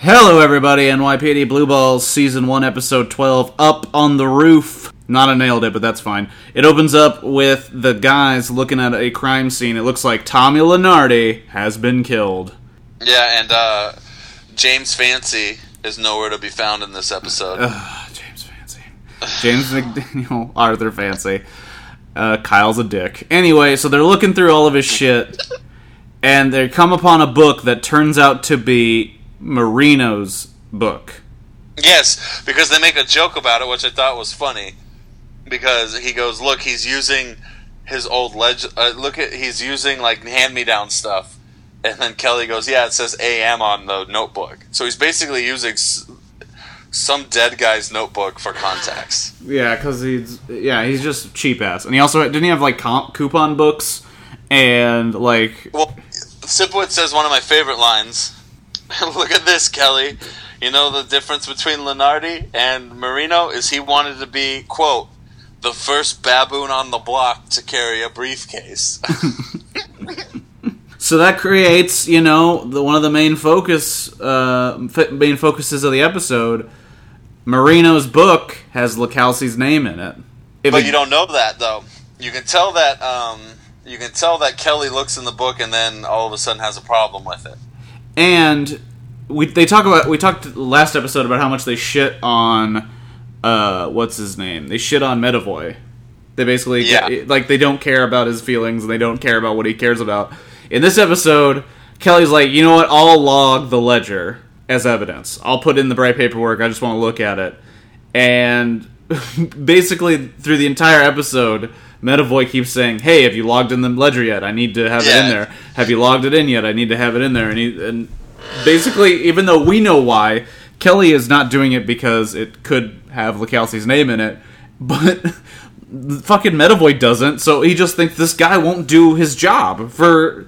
Hello everybody, NYPD Blue Balls, Season 1, Episode 12, Up on the Roof. Not a nailed it, but that's fine. It opens up with the guys looking at a crime scene. It looks like Tommy Lenardi has been killed. Yeah, and James Fancy is nowhere to be found in this episode. James Fancy. James McDaniel, Arthur Fancy. Kyle's a dick. Anyway, so they're looking through all of his shit, and they come upon a book that turns out to be Marino's book. Yes, because they make a joke about it, which I thought was funny. Because he goes, look, he's using his old he's using, like, hand-me-down stuff. And then Kelly goes, yeah, it says AM on the notebook. So he's basically using some dead guy's notebook for contacts. Yeah, because he's just cheap-ass. And he also, didn't he have, like, coupon books? And, like... Well, Sipowicz says one of my favorite lines. Look at this, Kelly. You know the difference between Lenardi and Marino is he wanted to be, quote, the first baboon on the block to carry a briefcase. So that creates, one of the main focuses of the episode. Marino's book has LaCalci's name in it. But you don't know that, though. You can tell that Kelly looks in the book and then all of a sudden has a problem with it. And we talked last episode about how much they shit on what's his name? They shit on Medavoy. They basically they don't care about his feelings and they don't care about what he cares about. In this episode, Kelly's like, you know what? I'll log the ledger as evidence. I'll put in the bright paperwork. I just want to look at it. And basically through the entire episode, Medavoy keeps saying, hey, have you logged in the ledger yet? I need to have it in there. Have you logged it in yet? I need to have it in there. And basically, even though we know why, Kelly is not doing it because it could have LaCalci's name in it, but fucking Medavoy doesn't, so he just thinks this guy won't do his job for,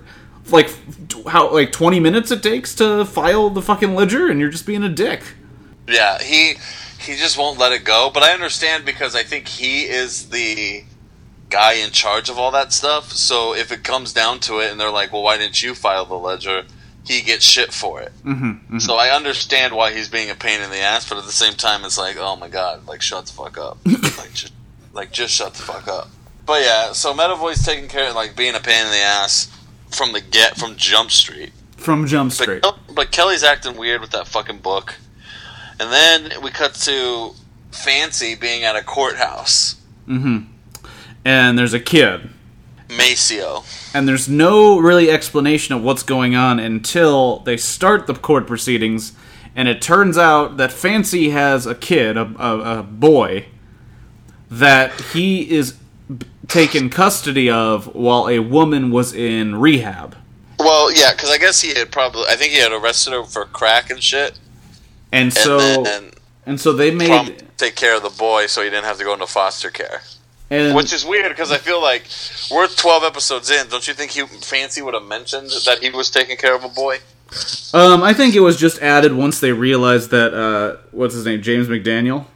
20 minutes it takes to file the fucking ledger, and you're just being a dick. Yeah, he just won't let it go, but I understand because I think he is the guy in charge of all that stuff, so if it comes down to it and they're like, well, why didn't you file the ledger, he gets shit for it. Mm-hmm, mm-hmm. So I understand why he's being a pain in the ass, but at the same time it's like, oh my god, shut the fuck up. just shut the fuck up. But yeah, so Medavoy's taking care of being a pain in the ass from Jump Street. From Jump Street. But Kelly's acting weird with that fucking book. And then we cut to Fancy being at a courthouse. Mm-hmm. And there's a kid. Maceo. And there's no really explanation of what's going on until they start the court proceedings, and it turns out that Fancy has a kid, a boy, that he is taken custody of while a woman was in rehab. Well, yeah, because I guess I think he had arrested her for crack and shit. And so they made... take care of the boy so he didn't have to go into foster care. Which is weird, because I feel like we're 12 episodes in. Don't you think Fancy would have mentioned that he was taking care of a boy? I think it was just added once they realized that, what's his name, James McDaniel?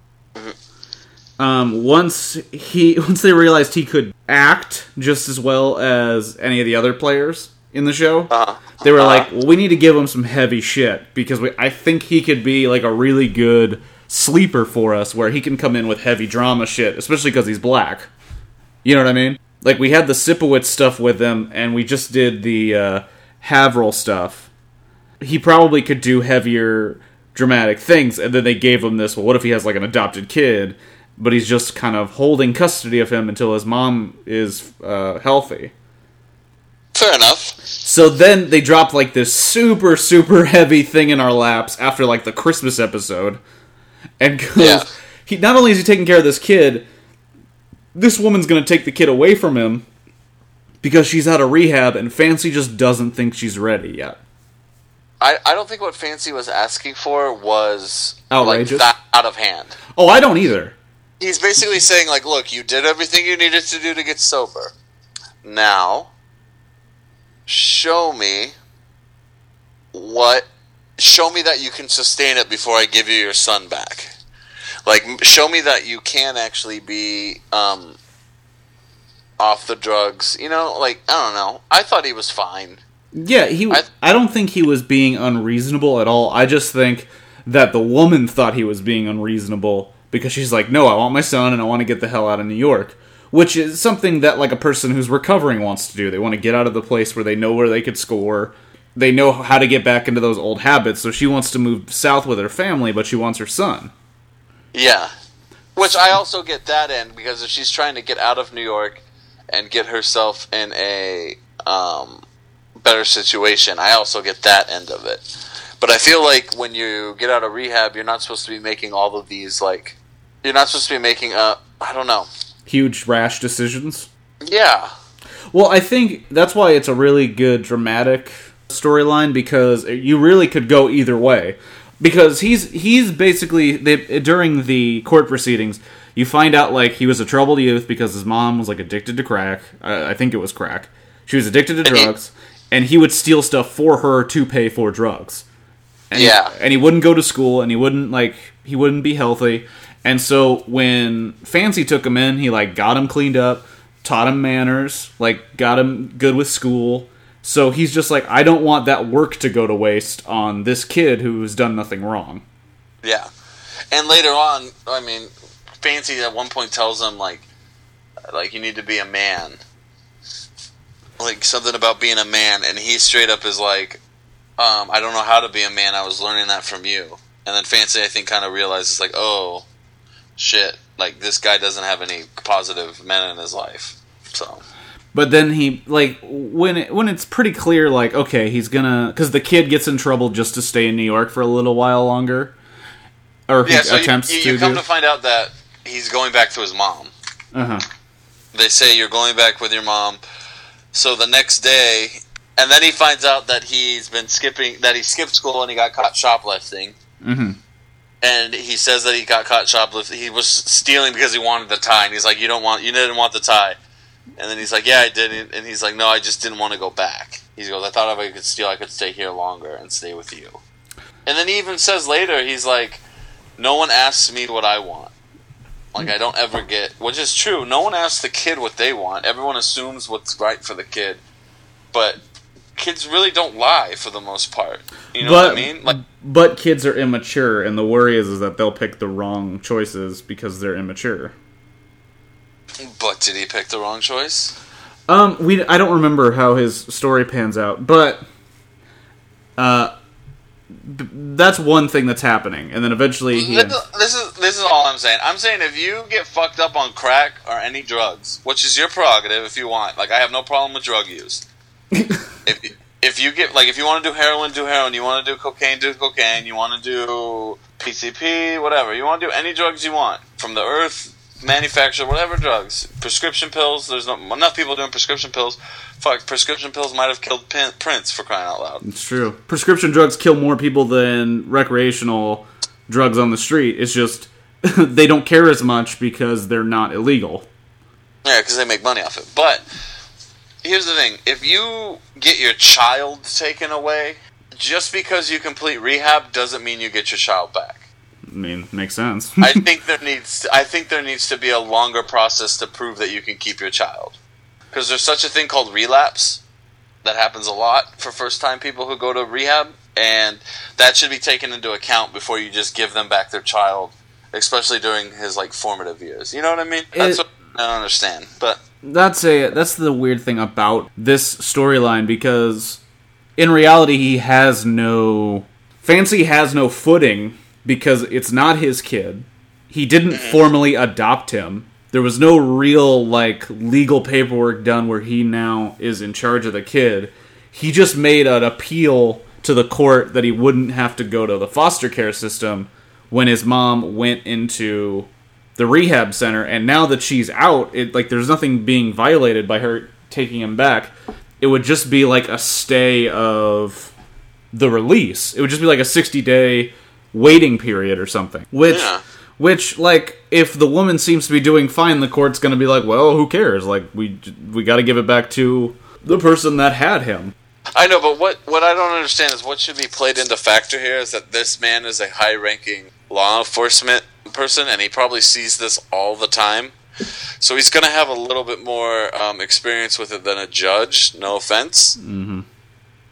Mm-hmm. Once they realized he could act just as well as any of the other players in the show, they were like, well, we need to give him some heavy shit, because I think he could be, a really good sleeper for us, where he can come in with heavy drama shit, especially because he's black. You know what I mean? We had the Sipowicz stuff with him, and we just did the Haverhill stuff. He probably could do heavier, dramatic things, and then they gave him this, well, what if he has, an adopted kid, but he's just kind of holding custody of him until his mom is healthy. Fair enough. So then they dropped, this super, super heavy thing in our laps after, the Christmas episode. And not only is he taking care of this kid, this woman's going to take the kid away from him because she's out of rehab, and Fancy just doesn't think she's ready yet. I don't think what Fancy was asking for was outrageous, that out of hand. Oh, I don't either. He's basically saying, look, you did everything you needed to do to get sober. Now, show me that you can sustain it before I give you your son back. Show me that you can actually be off the drugs. I don't know. I thought he was fine. Yeah, I don't think he was being unreasonable at all. I just think that the woman thought he was being unreasonable because she's like, no, I want my son and I want to get the hell out of New York. Which is something that, like, a person who's recovering wants to do. They want to get out of the place where they know where they could score. They know how to get back into those old habits. So she wants to move south with her family, but she wants her son. Yeah. Which I also get that end, because if she's trying to get out of New York and get herself in a better situation, I also get that end of it. But I feel like when you get out of rehab, you're not supposed to be making all of these, like... You're not supposed to be making, I don't know... huge, rash decisions. Yeah. Well, I think that's why it's a really good dramatic storyline, because you really could go either way. Because he's basically, during the court proceedings, you find out, like, he was a troubled youth because his mom was, like, addicted to crack. I think it was crack. She was addicted to drugs, and he would steal stuff for her to pay for drugs. And he wouldn't go to school, and he wouldn't be healthy. And so when Fancy took him in, he, like, got him cleaned up, taught him manners, like, got him good with school. So he's just like, I don't want that work to go to waste on this kid who's done nothing wrong. Yeah. And later on, I mean, Fancy at one point tells him, like you need to be a man. Like, something about being a man. And he straight up is like, I don't know how to be a man. I was learning that from you. And then Fancy, I think, kind of realizes, like, oh... shit, like, this guy doesn't have any positive men in his life, so. But then he, like, when it's pretty clear, like, okay, he's gonna, because the kid gets in trouble just to stay in New York for a little while longer, or he attempts to. You come to find out that he's going back to his mom. They say you're going back with your mom, so the next day, and then he finds out that he skipped school and he got caught shoplifting. And he says that he got caught shoplifting. He was stealing because he wanted the tie. And he's like, you didn't want the tie. And then he's like, yeah, I did. And he's like, no, I just didn't want to go back. He goes, I thought if I could steal, I could stay here longer and stay with you. And then he even says later, he's like, no one asks me what I want. Like, I don't ever get, which is true. No one asks the kid what they want. Everyone assumes what's right for the kid. But kids really don't lie for the most part. You know what I mean? Like, but kids are immature, and the worry is that they'll pick the wrong choices because they're immature. But did he pick the wrong choice? I don't remember how his story pans out, but that's one thing that's happening, and then eventually this is all I'm saying. I'm saying if you get fucked up on crack or any drugs, which is your prerogative if you want. Like, I have no problem with drug use. If you get, like, if you want to do heroin, do heroin. You want to do cocaine, do cocaine. You want to do PCP, whatever. You want to do any drugs you want. From the earth, manufacturer, whatever drugs. Prescription pills, there's not enough people doing prescription pills. Fuck, prescription pills might have killed Prince, for crying out loud. It's true. Prescription drugs kill more people than recreational drugs on the street. It's just, they don't care as much because they're not illegal. Yeah, because they make money off it. But here's the thing. If you get your child taken away, just because you complete rehab doesn't mean you get your child back. I mean, makes sense. I think there needs to be a longer process to prove that you can keep your child. Because there's such a thing called relapse that happens a lot for first-time people who go to rehab, and that should be taken into account before you just give them back their child, especially during his, like, formative years. You know what I mean? That's what I don't understand. But that's the weird thing about this storyline, because in reality Fancy has no footing because it's not his kid. He didn't formally adopt him. There was no real, like, legal paperwork done where he now is in charge of the kid. He just made an appeal to the court that he wouldn't have to go to the foster care system when his mom went into the rehab center. And now that she's out, there's nothing being violated by her taking him back. It would just be like a stay of the release. It would just be like a 60-day waiting period or something. Which, like, if the woman seems to be doing fine, the court's going to be like, well, who cares? Like, we got to give it back to the person that had him. I know, but what I don't understand is what should be played into factor here is that this man is a high-ranking law enforcement person, and he probably sees this all the time. So he's going to have a little bit more experience with it than a judge, no offense. Mm-hmm.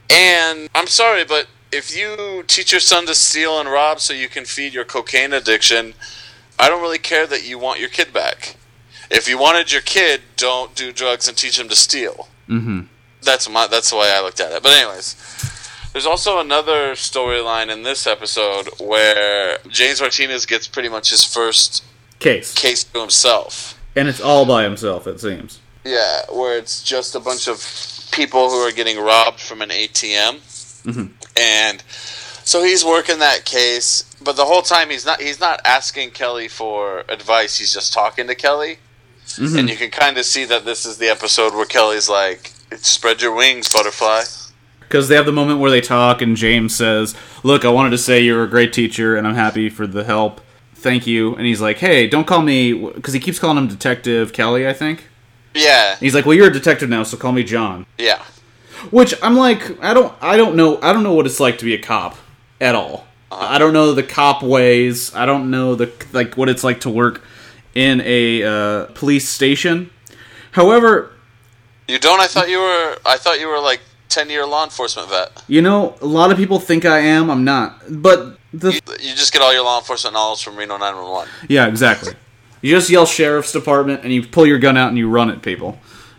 And I'm sorry, but if you teach your son to steal and rob so you can feed your cocaine addiction, I don't really care that you want your kid back. If you wanted your kid, don't do drugs and teach him to steal. Mm-hmm. That's the way I looked at it. But anyways, there's also another storyline in this episode where James Martinez gets pretty much his first case to himself. And it's all by himself, it seems. Yeah, where it's just a bunch of people who are getting robbed from an ATM. Mm-hmm. And so he's working that case, but the whole time he's not asking Kelly for advice, he's just talking to Kelly. Mm-hmm. And you can kind of see that this is the episode where Kelly's like, spread your wings, butterfly. Because they have the moment where they talk and James says, look, I wanted to say you're a great teacher and I'm happy for the help. Thank you. And he's like, hey, don't call me, because he keeps calling him Detective Kelly, I think. Yeah. And he's like, well, you're a detective now, so call me John. Yeah. Which I'm like, I don't know what it's like to be a cop at all. I don't know the cop ways. I don't know what it's like to work in a police station. However, you don't. I thought you were like 10-year law enforcement vet. You know, a lot of people think I am. I'm not. But you just get all your law enforcement knowledge from Reno 911. Yeah, exactly. You just yell sheriff's department and you pull your gun out and you run at people.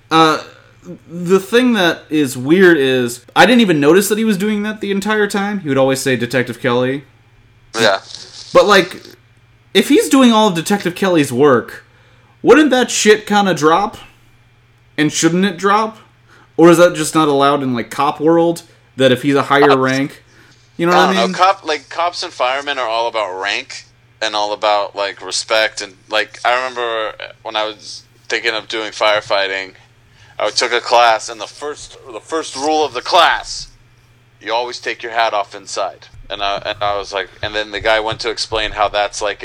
The thing that is weird is I didn't even notice that he was doing that the entire time. He would always say Detective Kelly. Yeah. But like, if he's doing all of Detective Kelly's work, wouldn't that shit kind of drop? And shouldn't it drop? Or is that just not allowed in like cop world? That if he's a higher rank, you know what I mean? Cops and firemen are all about rank and all about like respect and like I remember when I was thinking of doing firefighting, I took a class and the first rule of the class, you always take your hat off inside. And I was like, and then the guy went to explain how that's like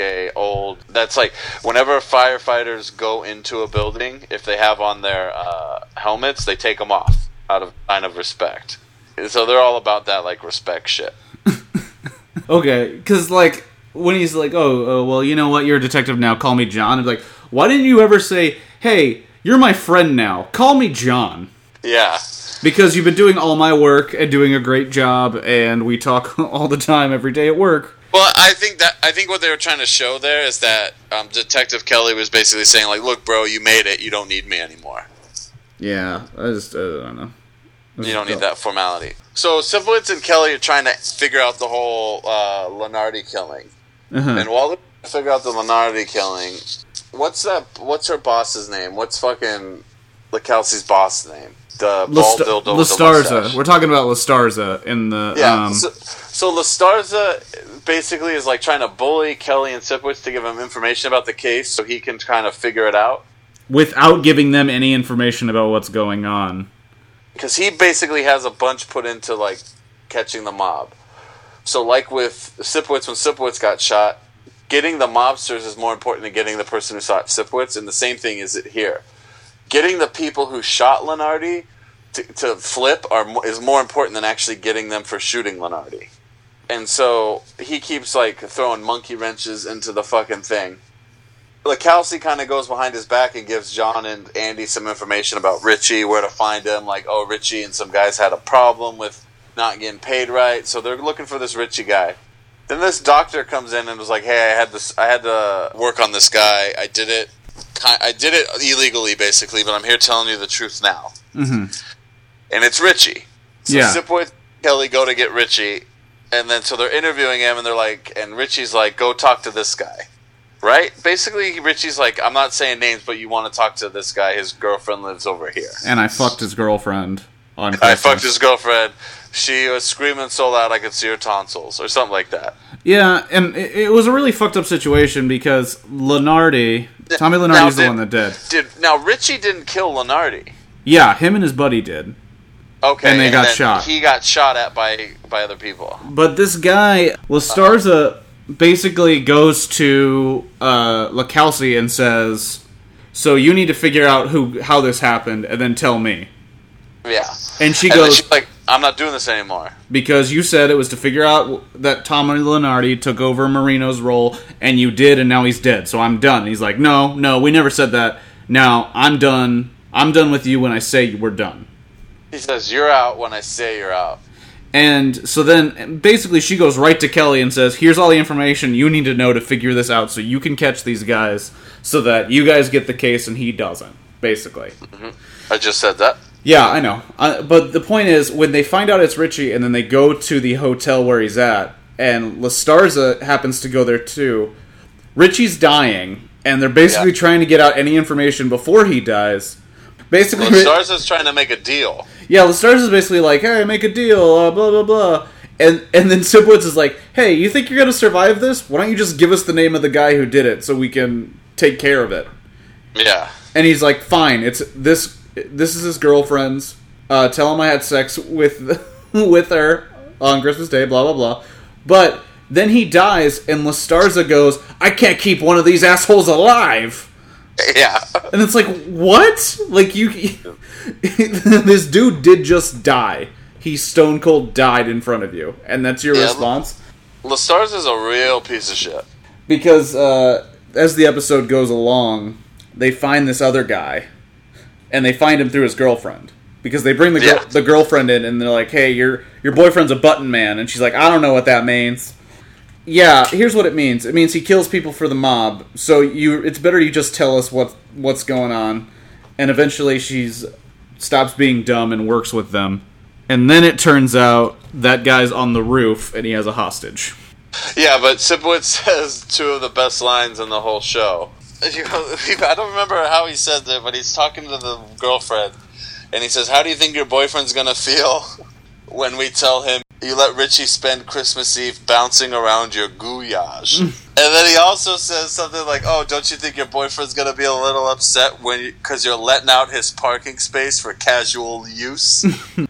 whenever firefighters go into a building, if they have on their helmets, they take them off out of sign of respect. So they're all about that like respect shit. Okay, because like when he's like, oh, well, you know what, you're a detective now, call me John. I'm like, why didn't you ever say, hey, you're my friend now, call me John? Yeah. Because you've been doing all my work and doing a great job, and we talk all the time, every day at work. Well, I think what they were trying to show there is that Detective Kelly was basically saying, like, look, bro, you made it. You don't need me anymore. Yeah, I don't know. You don't need that formality. So Sipowicz and Kelly are trying to figure out the whole Lenardi killing. Uh-huh. And while they're trying to figure out the Lenardi killing, what's her boss's name? What's fucking LaKelsey's boss name? The bald dildo with the mustache. We're talking about Lastarza in the... Yeah, so Lastarza basically is like trying to bully Kelly and Sipowicz to give him information about the case so he can kind of figure it out. Without giving them any information about what's going on. Because he basically has a bunch put into like catching the mob. So like with Sipowicz, when Sipowicz got shot, getting the mobsters is more important than getting the person who shot Sipowicz, and the same thing is it here. Getting the people who shot Lenardi to flip is more important than actually getting them for shooting Lenardi. And so he keeps like throwing monkey wrenches into the fucking thing. LaKelsey kind of goes behind his back and gives John and Andy some information about Richie, where to find him. Like, oh, Richie and some guys had a problem with not getting paid right, so they're looking for this Richie guy. Then this doctor comes in and was like, hey, I had to work on this guy. I did it illegally, basically, but I'm here telling you the truth now. Mm-hmm. And it's Richie. So yeah. Sipowicz and Kelly go to get Richie, and then so they're interviewing him, and they're like, and Richie's like, go talk to this guy. Right? Basically, Richie's like, I'm not saying names, but you want to talk to this guy. His girlfriend lives over here. And I fucked his girlfriend on Christmas. I fucked his girlfriend. She was screaming so loud I could see her tonsils, or something like that. Yeah, and it was a really fucked up situation because Tommy Lenardi's the one that did. Now, Richie didn't kill Lenardi. Yeah, him and his buddy did. Okay, and they got shot. He got shot at by other people. But this guy, Lastarza, basically goes to LaKelsey and says, so you need to figure out how this happened and then tell me. Yeah. And she goes, she's like, I'm not doing this anymore. Because you said it was to figure out that Tommy Lenardi took over Marino's role, and you did, and now he's dead, so I'm done. And he's like, no, we never said that. Now, I'm done. I'm done with you when I say we're done. He says, you're out when I say you're out. And so then, basically, she goes right to Kelly and says, here's all the information you need to know to figure this out so you can catch these guys so that you guys get the case and he doesn't, basically. Mm-hmm. I just said that. Yeah, I know. But the point is, when they find out it's Richie and then they go to the hotel where he's at, and Lestarza happens to go there too, Richie's dying, and they're basically trying to get out any information before he dies. Basically, Lestarza's trying to make a deal. Yeah, Lestarza's basically like, hey, make a deal, blah, blah, blah. And then Sipowicz is like, hey, you think you're going to survive this? Why don't you just give us the name of the guy who did it so we can take care of it? Yeah. And he's like, fine, it's this is his girlfriend's. Tell him I had sex with her on Christmas Day, blah, blah, blah. But then he dies, and Lestarza goes, I can't keep one of these assholes alive. Yeah. And it's like, what? Like, this dude did just die. He stone cold died in front of you. And that's your response? Lestarza's a real piece of shit. Because, as the episode goes along, they find this other guy. And they find him through his girlfriend. Because they bring the girlfriend in, and they're like, hey, your boyfriend's a button man. And she's like, I don't know what that means. Yeah, here's what it means. It means he kills people for the mob. So it's better you just tell us what's going on. And eventually she stops being dumb and works with them. And then it turns out that guy's on the roof and he has a hostage. Yeah, but Sipowicz says two of the best lines in the whole show. I don't remember how he said it, but he's talking to the girlfriend. And he says, how do you think your boyfriend's going to feel when we tell him you let Richie spend Christmas Eve bouncing around your gouyage? And then he also says something like, oh, don't you think your boyfriend's going to be a little upset because you're letting out his parking space for casual use?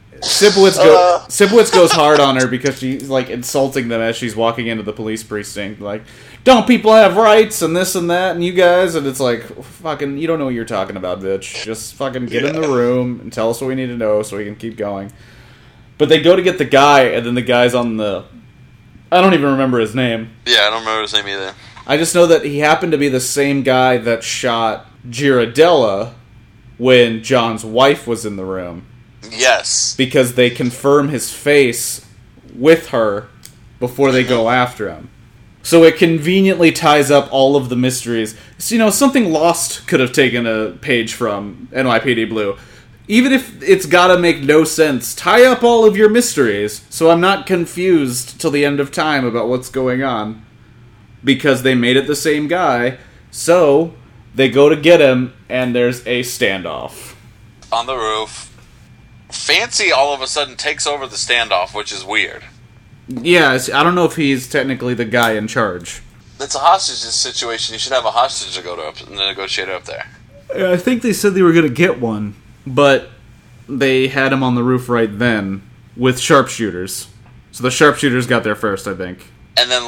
Sipowicz goes hard on her because she's like insulting them as she's walking into the police precinct. Like, don't people have rights and this and that and you guys? And it's like, fucking, you don't know what you're talking about, bitch. Just fucking get in the room and tell us what we need to know so we can keep going. But they go to get the guy, and then the guy's on the... I don't even remember his name. Yeah, I don't remember his name either. I just know that he happened to be the same guy that shot Giradella when John's wife was in the room. Yes. Because they confirm his face with her before they go after him. So it conveniently ties up all of the mysteries. So, something Lost could have taken a page from NYPD Blue. Even if it's gotta make no sense, tie up all of your mysteries so I'm not confused till the end of time about what's going on. Because they made it the same guy, so they go to get him, and there's a standoff. On the roof. Fancy all of a sudden takes over the standoff, which is weird. Yeah, I don't know if he's technically the guy in charge. It's a hostage situation. You should have a hostage to go to the negotiator up there. I think they said they were going to get one, but they had him on the roof right then with sharpshooters. So the sharpshooters got there first, I think. And then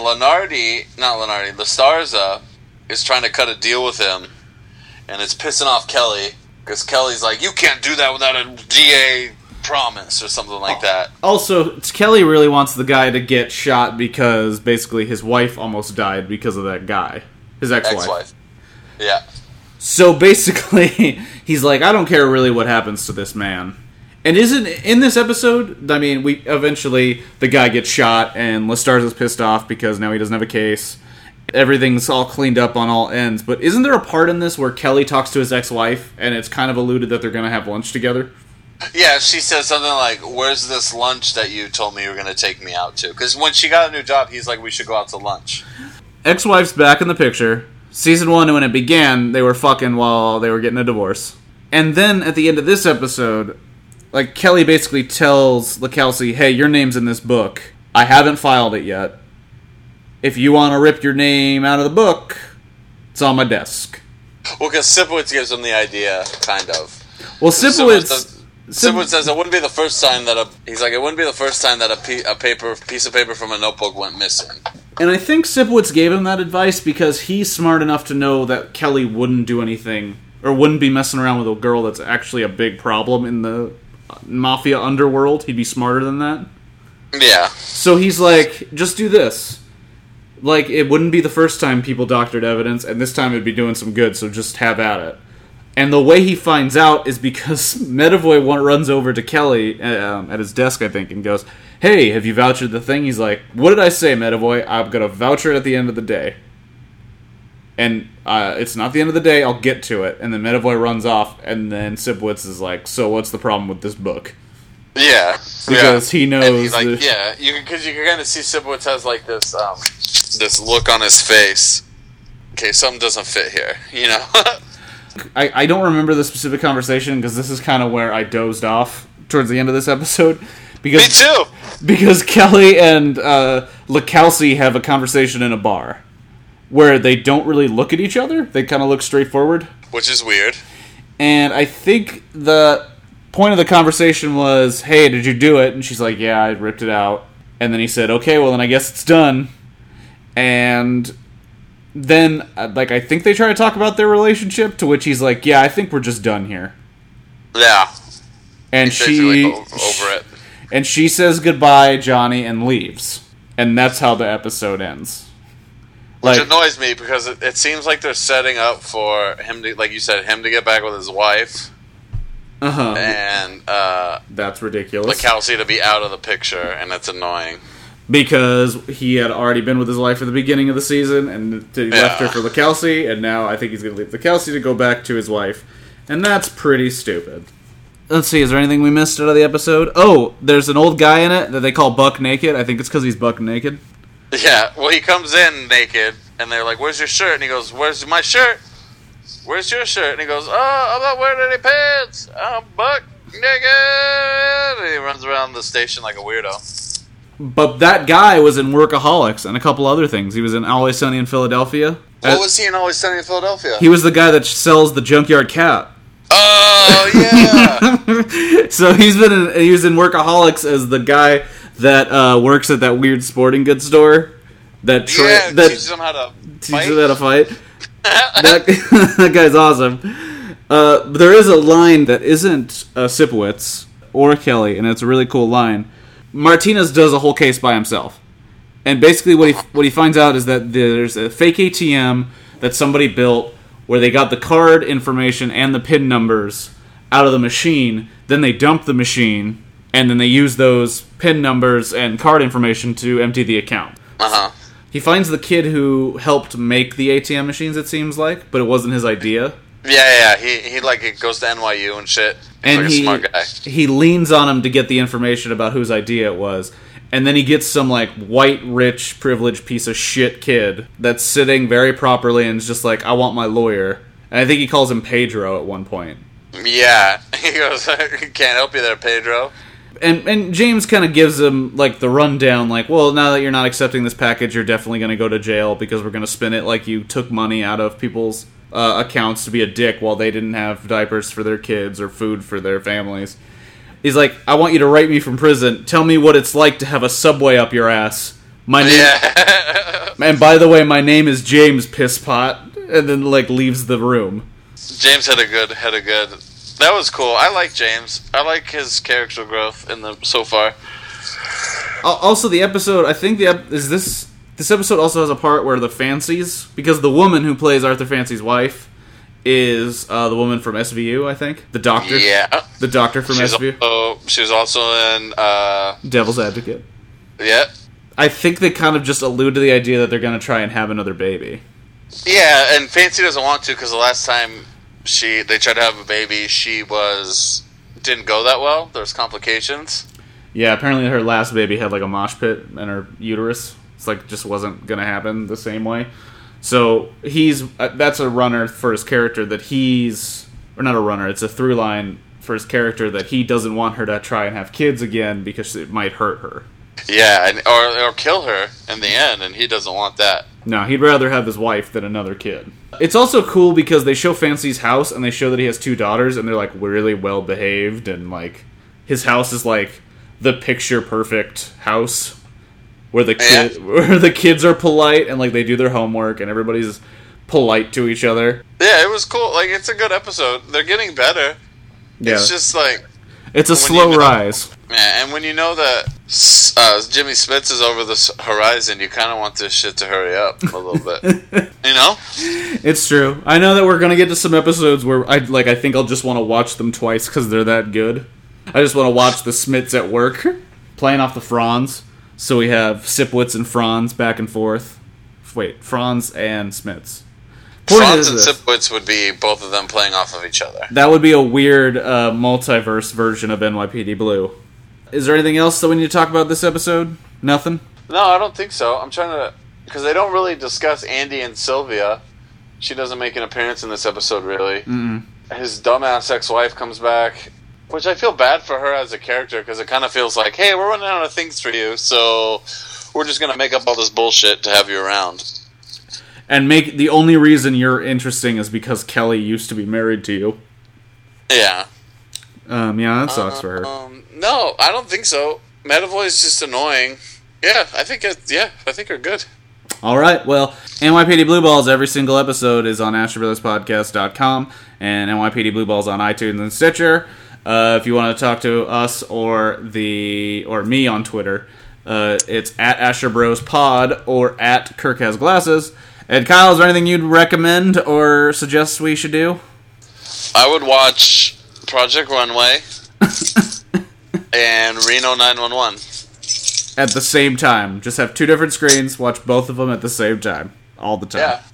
Lestarza is trying to cut a deal with him, and it's pissing off Kelly, because Kelly's like, you can't do that without a DA promise, or something like that. Also, Kelly really wants the guy to get shot because basically his wife almost died because of that guy. His ex-wife. Yeah. So basically, he's like, I don't care really what happens to this man. And isn't in this episode, I mean, the guy gets shot and Lestarza's pissed off because now he doesn't have a case. Everything's all cleaned up on all ends. But isn't there a part in this where Kelly talks to his ex-wife and it's kind of alluded that they're going to have lunch together? Yeah, she says something like, where's this lunch that you told me you were going to take me out to? Because when she got a new job, he's like, we should go out to lunch. Ex-wife's back in the picture. Season 1, when it began, they were fucking while they were getting a divorce. And then, at the end of this episode, like, Kelly basically tells LaKelsey, hey, your name's in this book. I haven't filed it yet. If you want to rip your name out of the book, it's on my desk. Well, because Sipowicz gives him the idea, kind of. Well, Sipowicz says it wouldn't be the first time that a piece of paper from a notebook went missing. And I think Sipowicz gave him that advice because he's smart enough to know that Kelly wouldn't do anything, or wouldn't be messing around with a girl that's actually a big problem in the mafia underworld. He'd be smarter than that. Yeah. So he's like, just do this. Like, it wouldn't be the first time people doctored evidence, and this time it'd be doing some good, so just have at it. And the way he finds out is because Medavoy runs over to Kelly at his desk, I think, and goes, hey, have you vouchered the thing? He's like, what did I say, Medavoy? I'm going to voucher it at the end of the day. And it's not the end of the day, I'll get to it. And then Medavoy runs off, and then Sipowicz is like, so what's the problem with this book? Yeah. Because he knows... And he's like, because you can kind of see Sipowicz has like this this look on his face. Okay, something doesn't fit here, you know? I don't remember the specific conversation, because this is kind of where I dozed off towards the end of this episode. Because, me too! Because Kelly and LaCalci have a conversation in a bar, where they don't really look at each other. They kind of look straight forward. Which is weird. And I think the point of the conversation was, hey, did you do it? And she's like, yeah, I ripped it out. And then he said, okay, well, then I guess it's done. And then, I think they try to talk about their relationship, to which he's like, yeah, I think we're just done here. Yeah. And she... over it. And she says goodbye, Johnny, and leaves. And that's how the episode ends. Which annoys me, because it seems like they're setting up for him to, like you said, him to get back with his wife. Uh-huh. And, that's ridiculous. LaCalci to be out of the picture, and it's annoying. Because he had already been with his wife at the beginning of the season, and he left her for LaCalci, and now I think he's going to leave LaCalci to go back to his wife. And that's pretty stupid. Let's see, is there anything we missed out of the episode? Oh, there's an old guy in it that they call Buck Naked. I think it's because he's Buck Naked. Yeah, well, he comes in naked, and they're like, where's your shirt? And he goes, where's my shirt? Where's your shirt? And he goes, oh, I'm not wearing any pants. I'm Buck Naked. And he runs around the station like a weirdo. But that guy was in Workaholics and a couple other things. He was in Always Sunny in Philadelphia. What was he in Always Sunny in Philadelphia? He was the guy that sells the Junkyard Cat. Oh, yeah! So he was in Workaholics as the guy that works at that weird sporting goods store. That teaches him how to fight. That guy's awesome. There is a line that isn't Sipowicz or Kelly, and it's a really cool line. Martinez does a whole case by himself. And basically what he finds out is that there's a fake ATM that somebody built where they got the card information and the PIN numbers out of the machine, then they dump the machine, and then they use those PIN numbers and card information to empty the account. Uh-huh. He finds the kid who helped make the ATM machines, it seems like, but it wasn't his idea. Yeah. He like goes to NYU and shit. He's like a smart guy. He leans on him to get the information about whose idea it was. And then he gets some, white, rich, privileged piece of shit kid that's sitting very properly and is just like, I want my lawyer. And I think he calls him Pedro at one point. Yeah. He goes, can't help you there, Pedro. And James kind of gives him, the rundown, well, now that you're not accepting this package, you're definitely going to go to jail because we're going to spin it like you took money out of people's accounts to be a dick while they didn't have diapers for their kids or food for their families. He's like, I want you to write me from prison. Tell me what it's like to have a subway up your ass. My name, and by the way, my name is James Pisspot. And then leaves the room. James had a good. That was cool. I like James. I like his character growth so far. Also, the episode. I think this episode also has a part where the Fancies, because the woman who plays Arthur Fancy's wife is the woman from SVU, I think. The doctor. Yeah. The doctor from SVU. She was also in... Devil's Advocate. Yeah. I think they kind of just allude to the idea that they're going to try and have another baby. Yeah, and Fancy doesn't want to because the last time they tried to have a baby, didn't go that well. There was complications. Yeah, apparently her last baby had a mosh pit in her uterus. It's just wasn't going to happen the same way. So that's a runner for his character that or not a runner, it's a through line for his character that he doesn't want her to try and have kids again because it might hurt her. Yeah, or kill her in the end, and he doesn't want that. No, he'd rather have his wife than another kid. It's also cool because they show Fancy's house, and they show that he has 2 daughters, and they're, really well-behaved, and, his house is, the picture-perfect house, where the kids are polite, and, they do their homework, and everybody's polite to each other. Yeah, it was cool. It's a good episode. They're getting better. Yeah. It's just, it's a slow rise. Yeah, and when you know that Jimmy Smits is over the horizon, you kind of want this shit to hurry up a little bit. You know? It's true. I know that we're going to get to some episodes where I think I'll just want to watch them twice because they're that good. I just want to watch the Smits at work. playing off the Franz. So we have Sipwitz and Franz back and forth. Wait, Franz and Smits. Franz and Sipwitz would be both of them playing off of each other. That would be a weird multiverse version of NYPD Blue. Is there anything else that we need to talk about this episode? Nothing? No, I don't think so. I'm trying to... Because they don't really discuss Andy and Sylvia. She doesn't make an appearance in this episode, really. Mm-mm. His dumbass ex-wife comes back, which I feel bad for her as a character, because it kind of feels like, hey, we're running out of things for you, so we're just going to make up all this bullshit to have you around. And make the only reason you're interesting is because Kelly used to be married to you. Yeah. Yeah, that sucks for her. No, I don't think so. Medavoy is just annoying. Yeah, I think they're good. All right, well, NYPD Blue Balls, every single episode is on AstraBrothersPodcast.com, and NYPD Blue Balls on iTunes and Stitcher. If you want to talk to us or me on Twitter, it's at AstraBrosPod or at Kirk Has Glasses. And Kyle, is there anything you'd recommend or suggest we should do? I would watch Project Runway and Reno 911. At the same time. Just have two different screens, watch both of them at the same time. All the time. Yeah.